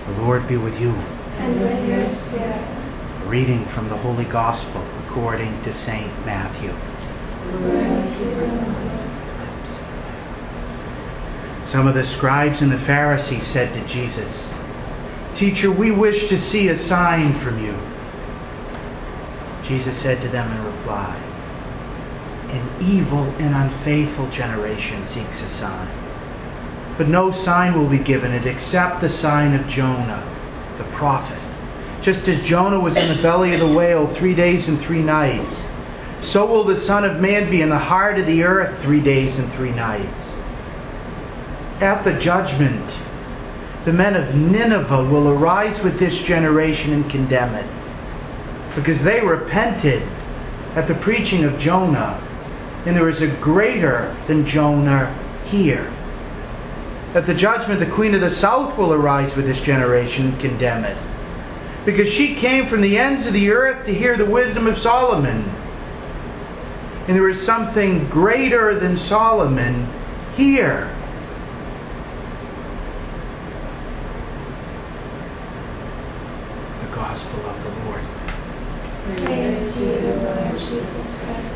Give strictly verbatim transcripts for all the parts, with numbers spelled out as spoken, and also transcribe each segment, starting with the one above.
The Lord be with you. And with your spirit. A reading from the Holy Gospel according to Saint Matthew. Some of the scribes and the Pharisees said to Jesus, "Teacher, we wish to see a sign from you." Jesus said to them in reply, "An evil and unfaithful generation seeks a sign. But no sign will be given it except the sign of Jonah, the prophet. Just as Jonah was in the belly of the whale three days and three nights, so will the Son of Man be in the heart of the earth three days and three nights. At the judgment, the men of Nineveh will arise with this generation and condemn it, because they repented at the preaching of Jonah, and there is a greater than Jonah here. At the judgment, the queen of the south will arise with this generation and condemn it, because she came from the ends of the earth to hear the wisdom of Solomon. And there is something greater than Solomon here." The Gospel of the Lord. Praise to you, Lord Jesus Christ.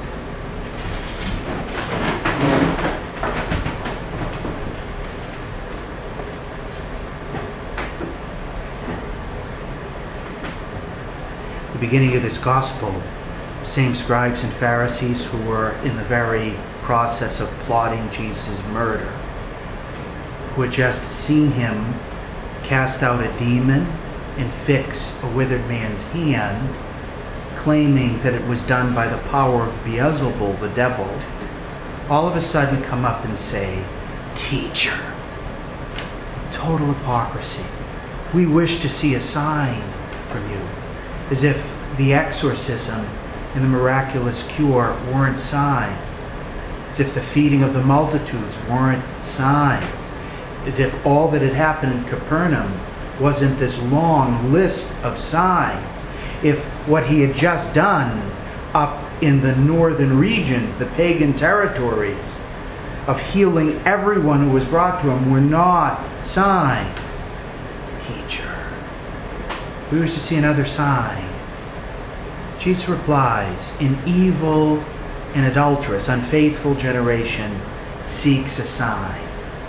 The beginning of this Gospel, the same scribes and Pharisees who were in the very process of plotting Jesus' murder, who had just seen him cast out a demon and fix a withered man's hand, claiming that it was done by the power of Beelzebul, the devil, all of a sudden come up and say, "Teacher." Total hypocrisy. "We wish to see a sign from you." As if the exorcism and the miraculous cure weren't signs. As if the feeding of the multitudes weren't signs. As if all that had happened in Capernaum wasn't this long list of signs. If what he had just done up in the northern regions, the pagan territories, of healing everyone who was brought to him were not signs. "Teacher, we wish to see another sign." Jesus replies, "An evil and adulterous, unfaithful generation seeks a sign."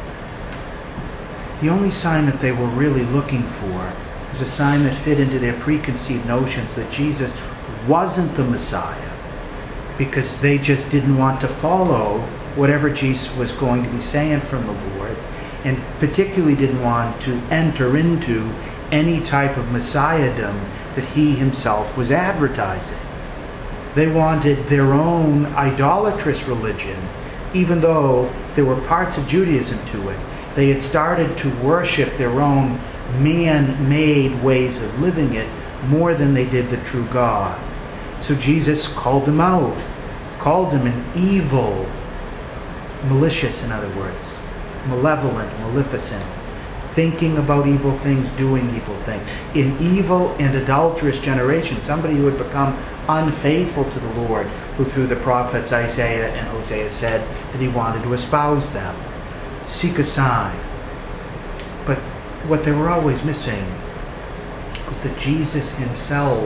The only sign that they were really looking for was a sign that fit into their preconceived notions that Jesus wasn't the Messiah, because they just didn't want to follow whatever Jesus was going to be saying from the Lord, and particularly didn't want to enter into any type of messiahdom that he himself was advertising. They wanted their own idolatrous religion, even though there were parts of Judaism to it. They had started to worship their own man-made ways of living it more than they did the true God. So Jesus called them out, called them an evil, malicious in other words, malevolent, maleficent, thinking about evil things, doing evil things. An evil and adulterous generation, somebody who had become unfaithful to the Lord, who through the prophets Isaiah and Hosea said that he wanted to espouse them. Seek a sign. But what they were always missing was that Jesus himself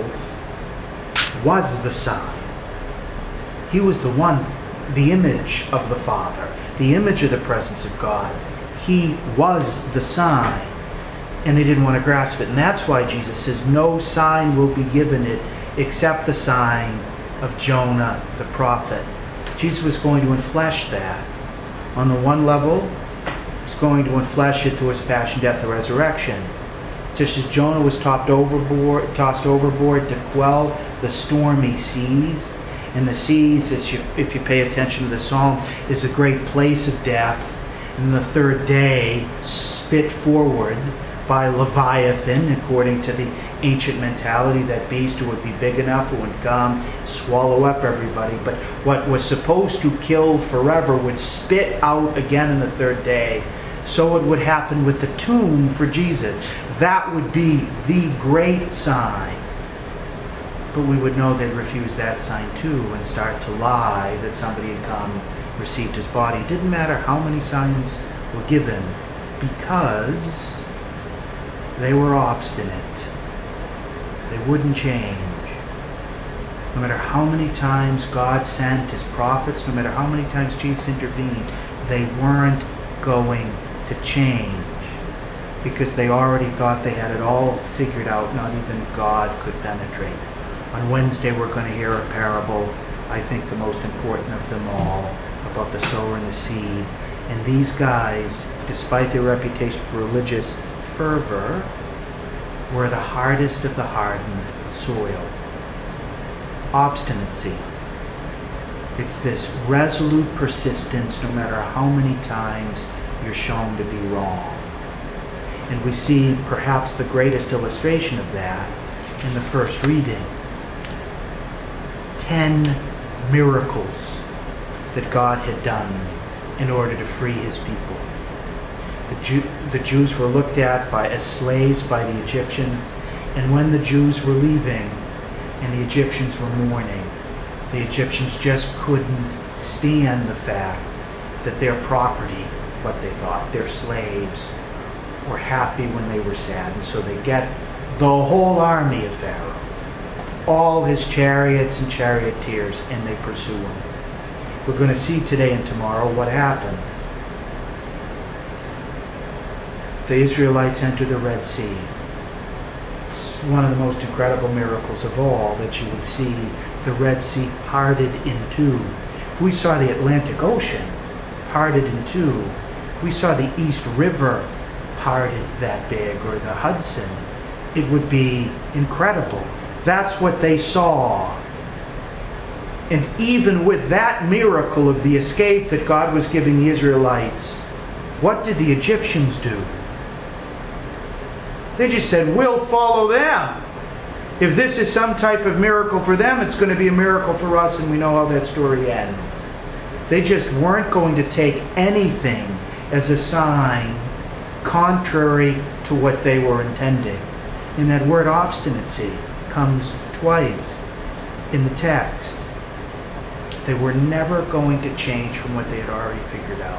was the sign. He was the one, the image of the Father, the image of the presence of God. He was the sign, and they didn't want to grasp it. And that's why Jesus says, "No sign will be given it except the sign of Jonah the prophet." Jesus was going to enflesh that. On the one level, he's going to enflesh it through his passion, death, and resurrection. Just as Jonah was tossed overboard, tossed overboard to quell the stormy seas, and the seas, as you, if you pay attention to the psalm, is a great place of death. And the third day, spit forward by Leviathan, according to the ancient mentality, that beast who would be big enough, who would come, swallow up everybody. But what was supposed to kill forever would spit out again in the third day. So it would happen with the tomb for Jesus. That would be the great sign. But we would know they'd refuse that sign too and start to lie that somebody had come, received his body. It didn't matter how many signs were given, because They were obstinate. They wouldn't change. No matter how many times God sent His prophets, no matter how many times Jesus intervened, they weren't going to change because they already thought they had it all figured out. Not even God could penetrate. On Wednesday we're going to hear a parable, I think the most important of them all, about the sower and the seed. And these guys, despite their reputation for religious fervor, were the hardest of the hardened soil. Obstinacy. It's this resolute persistence no matter how many times you're shown to be wrong. And we see perhaps the greatest illustration of that in the first reading. Ten miracles that God had done in order to free His people. The, Jew, the Jews were looked at by, as slaves by the Egyptians, and when the Jews were leaving and the Egyptians were mourning, the Egyptians just couldn't stand the fact that their property, what they thought, their slaves, were happy when they were sad. And so they get the whole army of Pharaoh, all his chariots and charioteers, and they pursue him. We're going to see today and tomorrow what happens. The Israelites enter the Red Sea. It's one of the most incredible miracles of all that you would see the Red Sea parted in two. If we saw the Atlantic Ocean parted in two, if we saw the East River parted that big, or the Hudson, it would be incredible. That's what they saw. And even with that miracle of the escape that God was giving the Israelites, what did the Egyptians do? They just said, we'll follow them. If this is some type of miracle for them, it's going to be a miracle for us, and we know how that story ends. They just weren't going to take anything as a sign contrary to what they were intending. And that word obstinacy comes twice in the text. They were never going to change from what they had already figured out.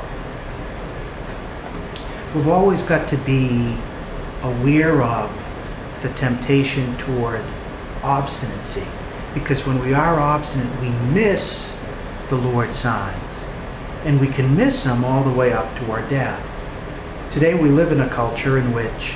We've always got to be aware of the temptation toward obstinacy, because when we are obstinate, we miss the Lord's signs, and we can miss them all the way up to our death. Today we live in a culture in which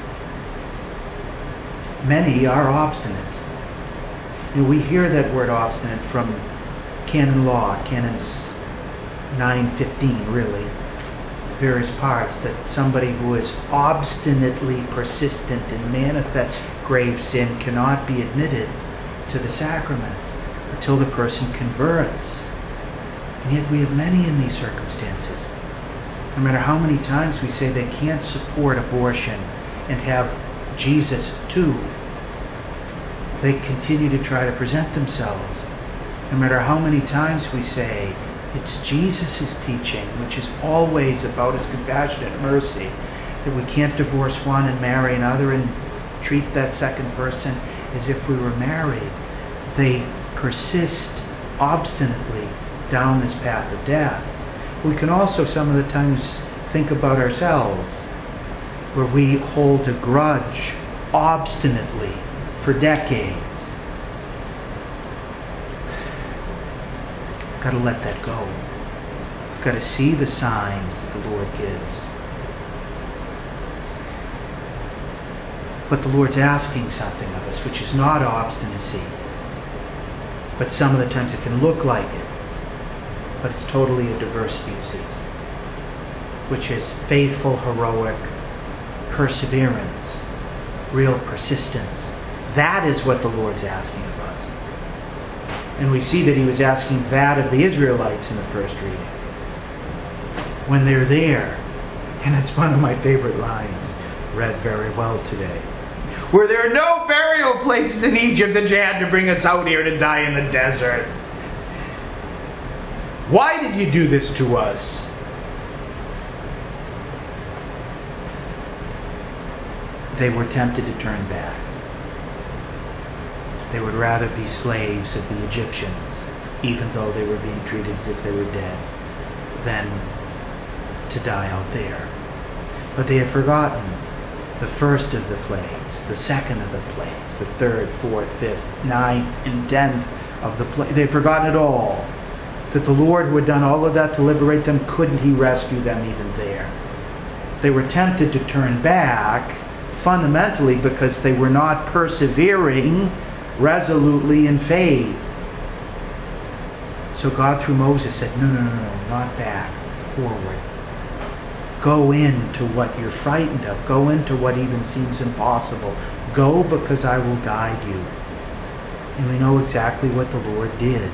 many are obstinate. And we hear that word obstinate from canon law, canon nine fifteen, really, various parts, that somebody who is obstinately persistent in manifest grave sin cannot be admitted to the sacraments until the person converts. And yet we have many in these circumstances. No matter how many times we say they can't support abortion and have Jesus too, they continue to try to present themselves. No matter how many times we say it's Jesus' teaching, which is always about His compassionate mercy, that we can't divorce one and marry another and treat that second person as if we were married, they persist obstinately down this path of death. We can also some of the times think about ourselves, where we hold a grudge obstinately for decades. Got to let that go. We've got to see the signs that the Lord gives. But the Lord's asking something of us, which is not obstinacy, but some of the times it can look like it, but it's totally a diverse species, which is faithful, heroic perseverance, real persistence. That is what the Lord's asking of us. And we see that He was asking that of the Israelites in the first reading. When they're there, and it's one of my favorite lines, read very well today. Were there no burial places in Egypt that you had to bring us out here to die in the desert? Why did you do this to us? They were tempted to turn back. They would rather be slaves of the Egyptians, even though they were being treated as if they were dead, than to die out there. But they had forgotten The first of the plagues, the second of the plagues, the third, fourth, fifth, ninth, and tenth of the plagues. They'd forgotten it all. That the Lord who had done all of that to liberate them, couldn't He rescue them even there? They were tempted to turn back, fundamentally because they were not persevering resolutely in faith. So God through Moses said, no, no, no, no, not back, forward. Go into what you're frightened of. Go into what even seems impossible. Go because I will guide you. And we know exactly what the Lord did.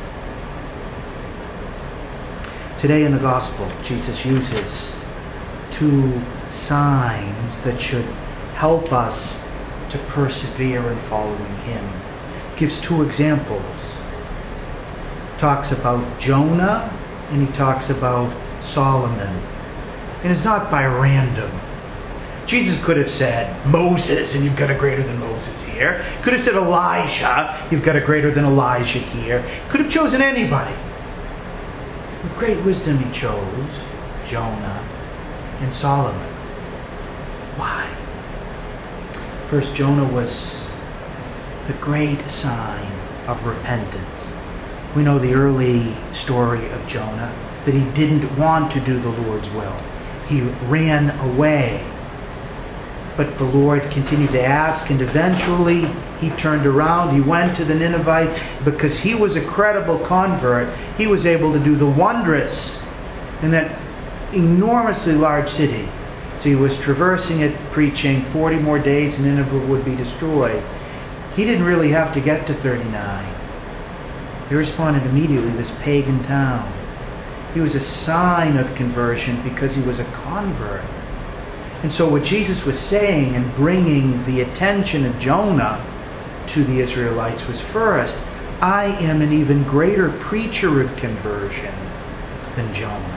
Today in the Gospel, Jesus uses two signs that should help us to persevere in following Him. Gives two examples. Talks about Jonah and He talks about Solomon. And it's not by random. Jesus could have said Moses, and you've got a greater than Moses here. Could have said Elijah, you've got a greater than Elijah here. Could have chosen anybody. With great wisdom He chose Jonah and Solomon. Why? First, Jonah was the great sign of repentance. We know the early story of Jonah, that he didn't want to do the Lord's will. He ran away. But the Lord continued to ask, and eventually he turned around. He went to the Ninevites. Because he was a credible convert, he was able to do the wondrous in that enormously large city. So he was traversing it, preaching forty more days and Nineveh would be destroyed. He didn't really have to get to thirty-nine. He responded immediately, this pagan town. He was a sign of conversion because he was a convert. And so what Jesus was saying and bringing the attention of Jonah to the Israelites was, first, I am an even greater preacher of conversion than Jonah.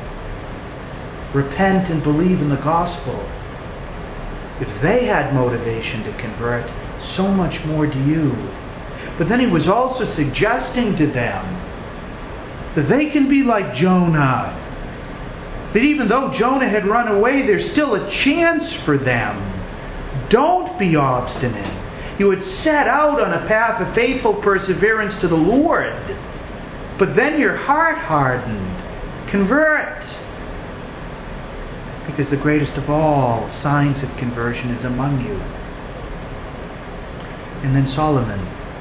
Repent and believe in the gospel. If they had motivation to convert, so much more do you. But then he was also suggesting to them that they can be like Jonah. That even though Jonah had run away, there's still a chance for them. Don't be obstinate. You had set out on a path of faithful perseverance to the Lord. But then your heart hardened. Convert. Because the greatest of all signs of conversion is among you. And then Solomon.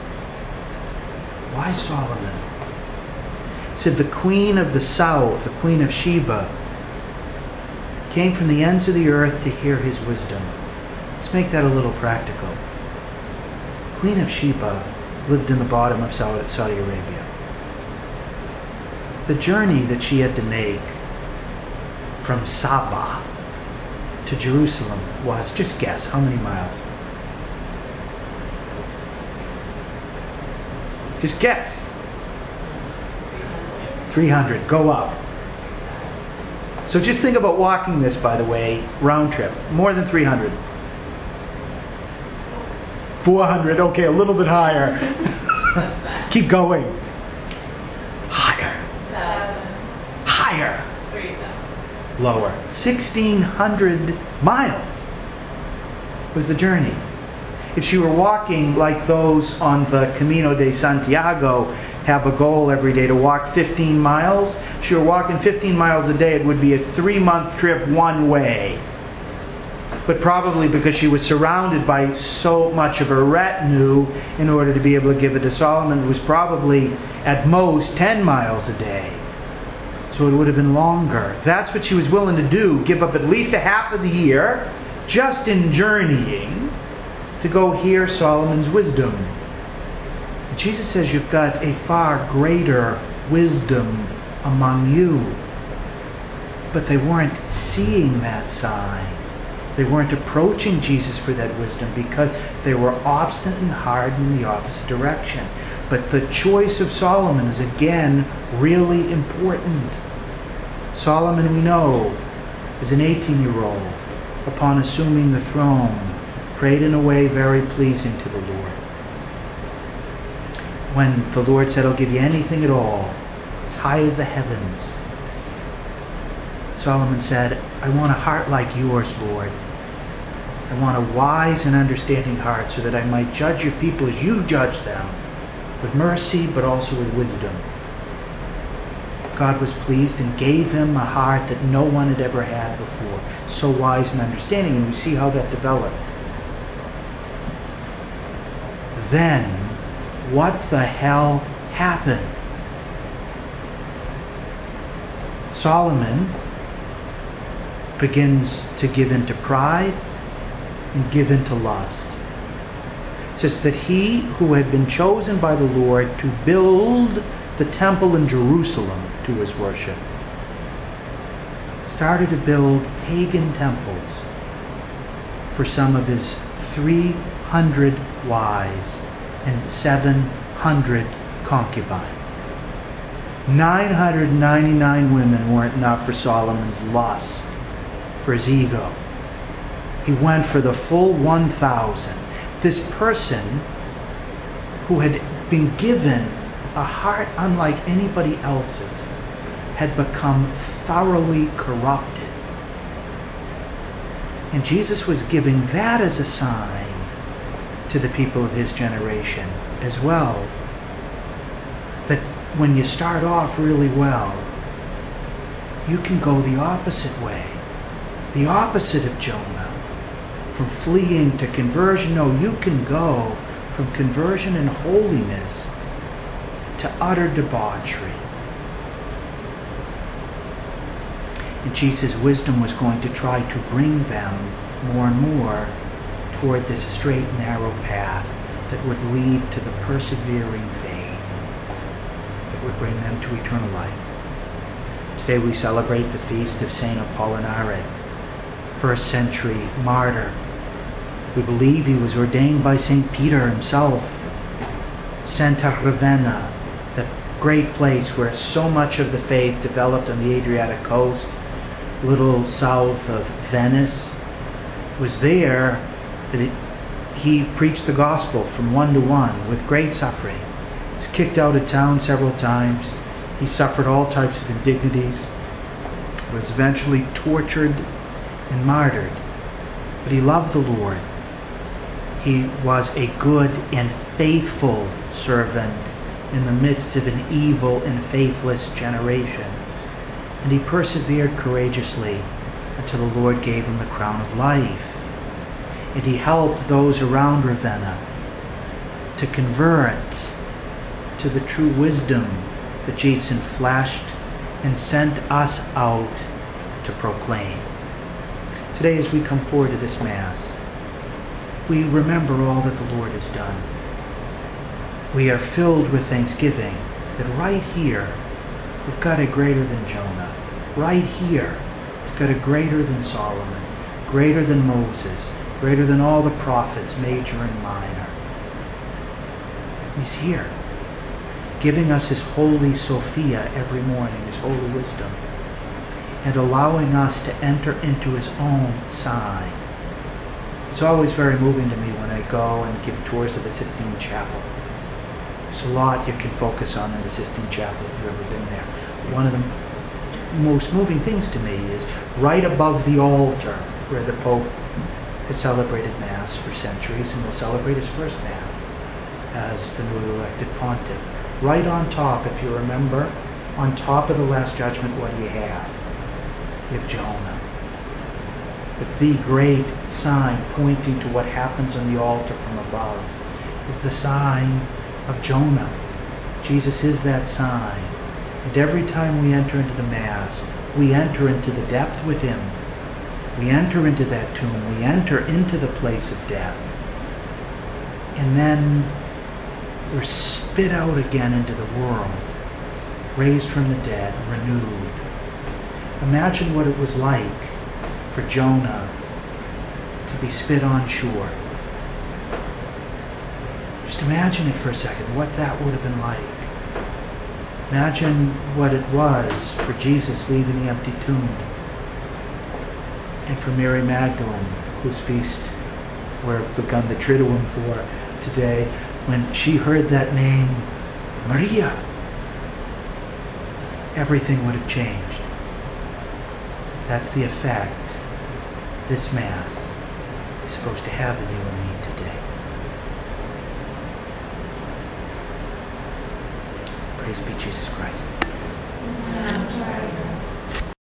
Why Solomon? He said the queen of the south, the queen of Sheba, came from the ends of the earth to hear his wisdom. Let's make that a little practical. The Queen of Sheba lived in the bottom of Saudi Arabia. The journey that she had to make from Saba to Jerusalem was, just guess, how many miles? Just guess. three hundred. Go up. So just think about walking this, by the way, round trip. More than three hundred. four hundred. Okay, a little bit higher. Keep going. Higher. Higher. Lower. sixteen hundred miles was the journey. If she were walking like those on the Camino de Santiago, have a goal every day to walk fifteen miles, if she were walking fifteen miles a day, it would be a three-month trip one way. But probably because she was surrounded by so much of a retinue in order to be able to give it to Solomon, it was probably at most ten miles a day. So it would have been longer. That's what she was willing to do, give up at least a half of the year just in journeying to go hear Solomon's wisdom. And Jesus says you've got a far greater wisdom among you. But they weren't seeing that sign. They weren't approaching Jesus for that wisdom because they were obstinate and hard in the opposite direction. But the choice of Solomon is again really important. Solomon, we know, is an eighteen-year-old upon assuming the throne, prayed in a way very pleasing to the Lord. When the Lord said, I'll give you anything at all, as high as the heavens, Solomon said, I want a heart like yours, Lord. I want a wise and understanding heart so that I might judge your people as you judge them, with mercy but also with wisdom. God was pleased and gave him a heart that no one had ever had before. So wise and understanding, and we see how that developed. Then, what the hell happened? Solomon begins to give into pride and give into lust. It says that he who had been chosen by the Lord to build the temple in Jerusalem to his worship started to build pagan temples for some of his three hundred wives and seven hundred concubines. nine hundred ninety-nine women weren't enough for Solomon's lust, for his ego. He went for the full one thousand. This person who had been given a heart unlike anybody else's had become thoroughly corrupted. And Jesus was giving that as a sign to the people of his generation as well. That when you start off really well, you can go the opposite way. The opposite of Jonah. From fleeing to conversion. No, you can go from conversion and holiness to utter debauchery. And Jesus' wisdom was going to try to bring them more and more toward this straight, narrow path that would lead to the persevering faith that would bring them to eternal life. Today we celebrate the feast of Saint Apollinaire, first century martyr. We believe he was ordained by Saint Peter himself. Santa Ravenna, the great place where so much of the faith developed on the Adriatic coast, little south of Venice, was there that it, he preached the gospel from one to one with great suffering. He was kicked out of town several times. He suffered all types of indignities. Was eventually tortured and martyred. But he loved the Lord. He was a good and faithful servant in the midst of an evil and faithless generation. And he persevered courageously until the Lord gave him the crown of life. And he helped those around Ravenna to convert to the true wisdom that Jesus flashed and sent us out to proclaim. Today, as we come forward to this Mass, we remember all that the Lord has done. We are filled with thanksgiving that right here, we've got a greater than Jonah. Right here, we've got a greater than Solomon, greater than Moses, greater than all the prophets, major and minor. He's here, giving us his holy Sophia every morning, his holy wisdom, and allowing us to enter into his own sign. It's always very moving to me when I go and give tours of the Sistine Chapel. There's a lot you can focus on in the Sistine Chapel if you've ever been there. One of the most moving things to me is right above the altar where the Pope has celebrated Mass for centuries and will celebrate his first Mass as the newly elected pontiff. Right on top, if you remember, on top of the Last Judgment, what do you have? You have Jonah. But the great sign pointing to what happens on the altar from above is the sign of Jonah. Jesus is that sign. And every time we enter into the Mass, we enter into the depth with him. We enter into that tomb. We enter into the place of death. And then we're spit out again into the world, raised from the dead, renewed. Imagine what it was like for Jonah to be spit on shore. Just imagine it for a second, what that would have been like. Imagine what it was for Jesus leaving the empty tomb, and for Mary Magdalene, whose feast we're begun the Triduum for today, when she heard that name, Maria, everything would have changed. That's the effect. This Mass is supposed to have in you and me today. Praise be Jesus Christ. Amen.